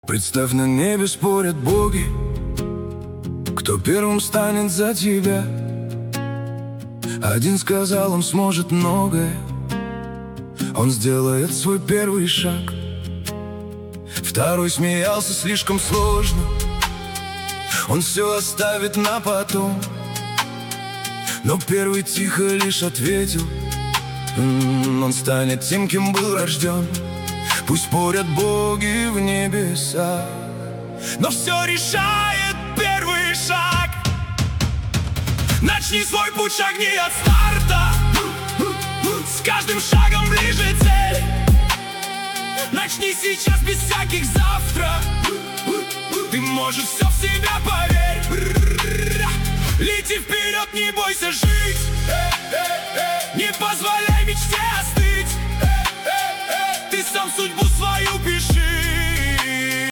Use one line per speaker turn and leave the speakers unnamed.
Представь, на небе спорят боги, кто первым станет за тебя. Один сказал, он сможет многое, он сделает свой первый шаг. Второй смеялся, слишком сложно, он все оставит на потом. Но первый тихо лишь ответил, он станет тем, кем был рожден. Пусть спорят боги в небесах, но все решает первый шаг. Начни свой путь, шагни от старта, с каждым шагом ближе цель. Начни сейчас без всяких завтра, ты можешь все в себя, поверь. Лети вперед, не бойся жить, не позволяй мечте остыть. Ты сам судьбу